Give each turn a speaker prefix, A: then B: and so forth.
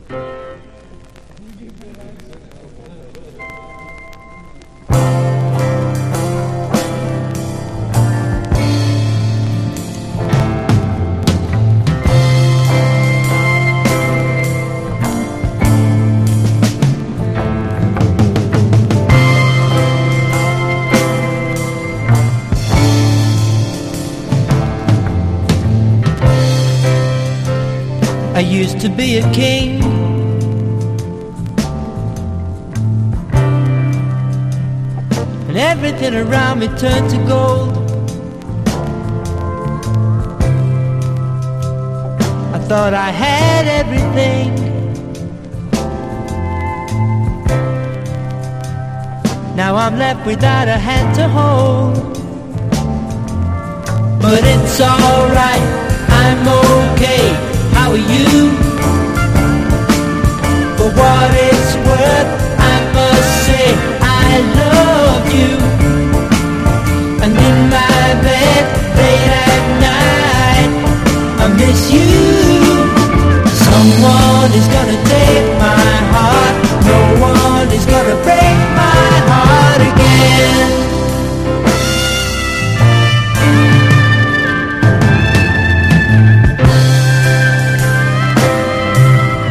A: I used to be a king, and everything around me turned to gold. I thought I had everything, now I'm left without a hand to hold. But it's alright, I'm okay. How are you? For what it's worth, I must say I love you. And in my bed, late at night, I miss you. Someone is gonna